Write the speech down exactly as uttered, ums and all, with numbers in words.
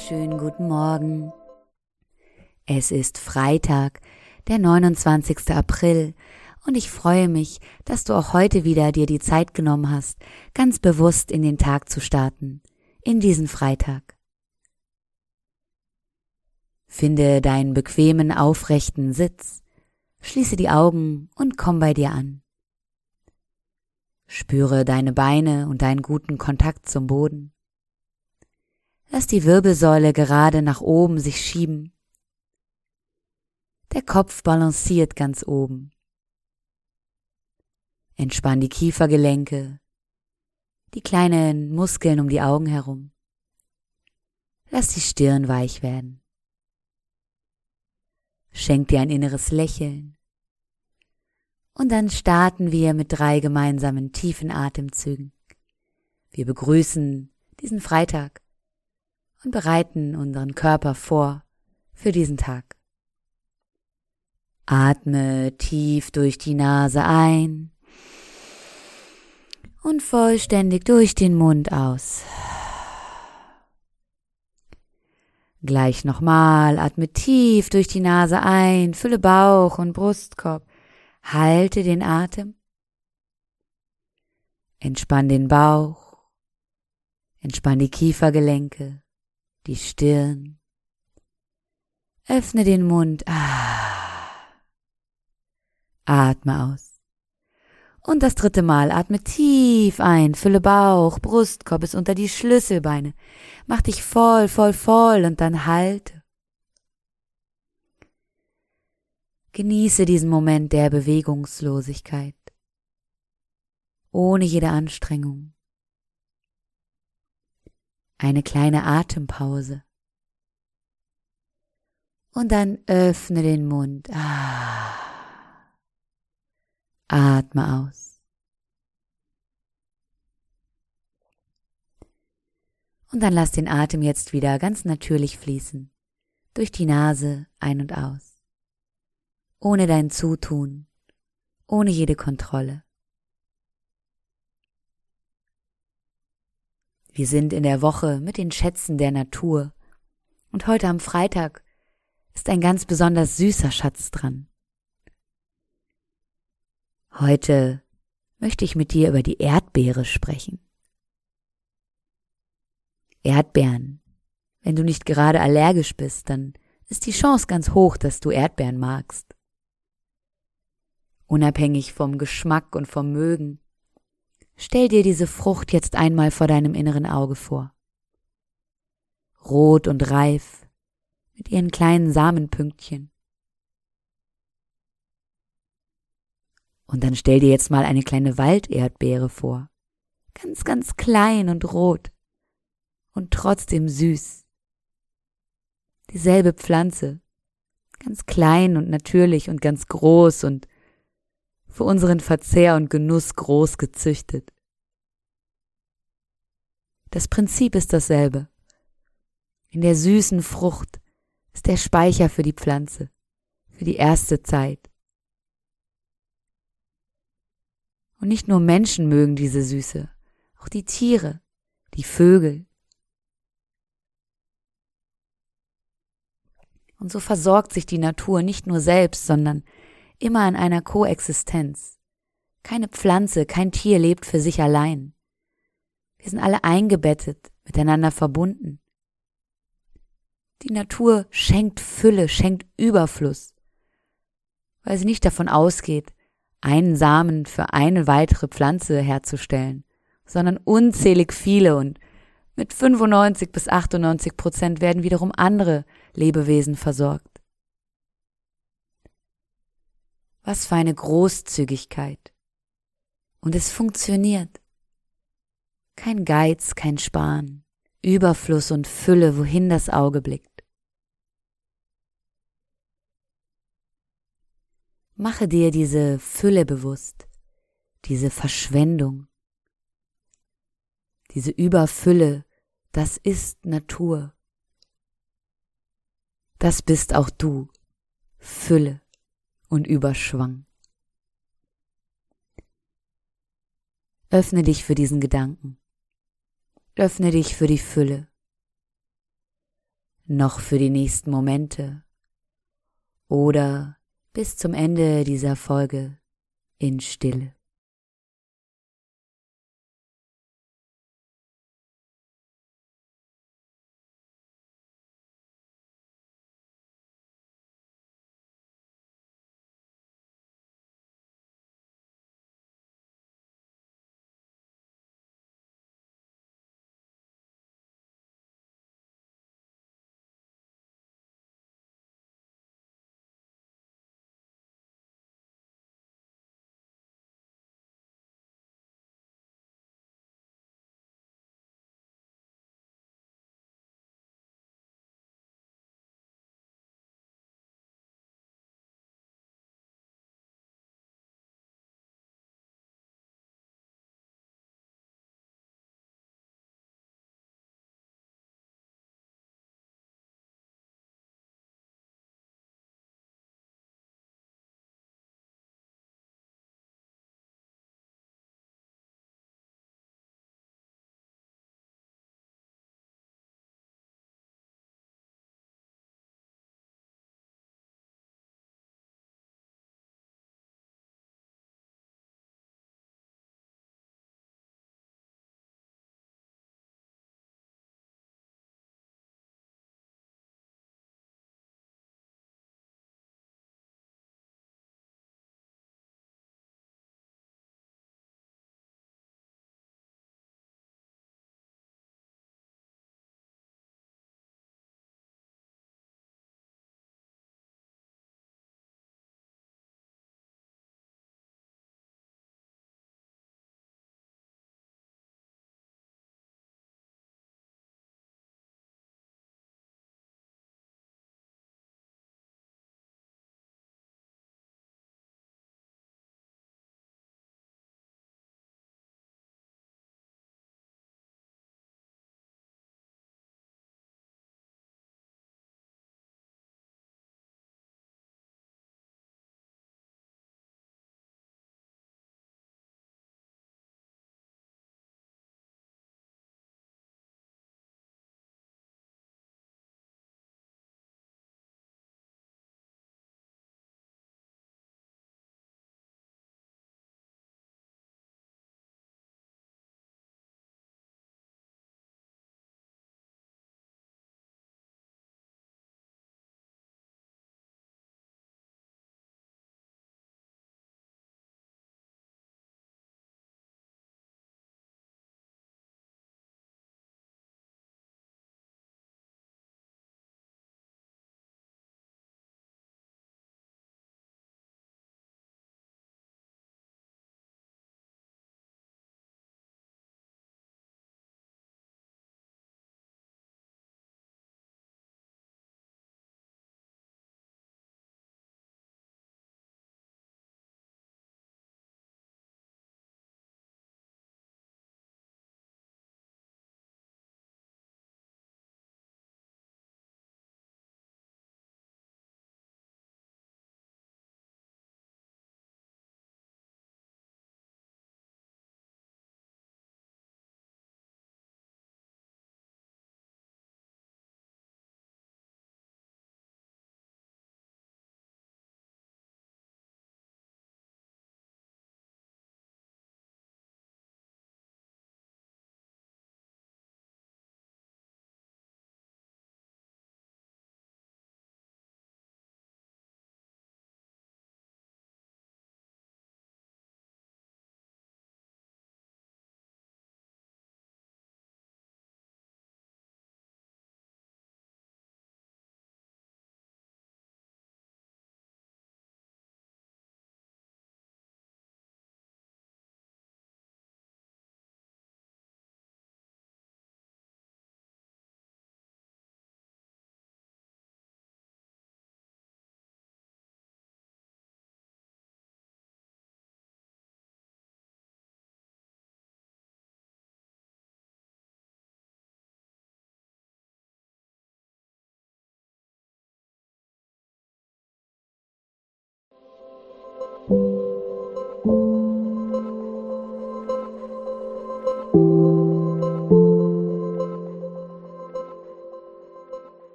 wunderschönen guten Morgen. Es ist Freitag, der neunundzwanzigster April, und ich freue mich, dass du auch heute wieder dir die Zeit genommen hast, ganz bewusst in den Tag zu starten, in diesen Freitag. Finde deinen bequemen, aufrechten Sitz, schließe die Augen und komm bei dir an. Spüre deine Beine und deinen guten Kontakt zum Boden. Lass die Wirbelsäule gerade nach oben sich schieben. Der Kopf balanciert ganz oben. Entspann die Kiefergelenke, die kleinen Muskeln um die Augen herum. Lass die Stirn weich werden. Schenk dir ein inneres Lächeln. Und dann starten wir mit drei gemeinsamen tiefen Atemzügen. Wir begrüßen diesen Freitag und bereiten unseren Körper vor für diesen Tag. Atme tief durch die Nase ein und vollständig durch den Mund aus. Gleich nochmal, atme tief durch die Nase ein, fülle Bauch und Brustkorb, halte den Atem, entspann den Bauch, entspann die Kiefergelenke, die Stirn, öffne den Mund, ah. Atme aus. Und das dritte Mal, atme tief ein, fülle Bauch, Brustkorb bis unter die Schlüsselbeine, mach dich voll, voll, voll und dann halte. Genieße diesen Moment der Bewegungslosigkeit, ohne jede Anstrengung. Eine kleine Atempause. Und dann öffne den Mund. Ah. Atme aus. Und dann lass den Atem jetzt wieder ganz natürlich fließen. Durch die Nase ein und aus. Ohne dein Zutun. Ohne jede Kontrolle. Wir sind in der Woche mit den Schätzen der Natur und heute am Freitag ist ein ganz besonders süßer Schatz dran. Heute möchte ich mit dir über die Erdbeere sprechen. Erdbeeren. Wenn du nicht gerade allergisch bist, dann ist die Chance ganz hoch, dass du Erdbeeren magst. Unabhängig vom Geschmack und vom Mögen, stell dir diese Frucht jetzt einmal vor deinem inneren Auge vor. Rot und reif, mit ihren kleinen Samenpünktchen. Und dann stell dir jetzt mal eine kleine Walderdbeere vor. Ganz, ganz klein und rot und trotzdem süß. Dieselbe Pflanze, ganz klein und natürlich und ganz groß und für unseren Verzehr und Genuss groß gezüchtet. Das Prinzip ist dasselbe. In der süßen Frucht ist der Speicher für die Pflanze, für die erste Zeit. Und nicht nur Menschen mögen diese Süße, auch die Tiere, die Vögel. Und so versorgt sich die Natur nicht nur selbst, sondern immer in einer Koexistenz. Keine Pflanze, kein Tier lebt für sich allein. Wir sind alle eingebettet, miteinander verbunden. Die Natur schenkt Fülle, schenkt Überfluss, weil sie nicht davon ausgeht, einen Samen für eine weitere Pflanze herzustellen, sondern unzählig viele, und mit fünfundneunzig bis achtundneunzig Prozent werden wiederum andere Lebewesen versorgt. Was für eine Großzügigkeit. Und es funktioniert. Kein Geiz, kein Sparen, Überfluss und Fülle, wohin das Auge blickt. Mache dir diese Fülle bewusst, diese Verschwendung, diese Überfülle, das ist Natur. Das bist auch du, Fülle und Überschwang. Öffne dich für diesen Gedanken. Öffne dich für die Fülle. noch für die nächsten Momente oder bis zum Ende dieser Folge in Stille.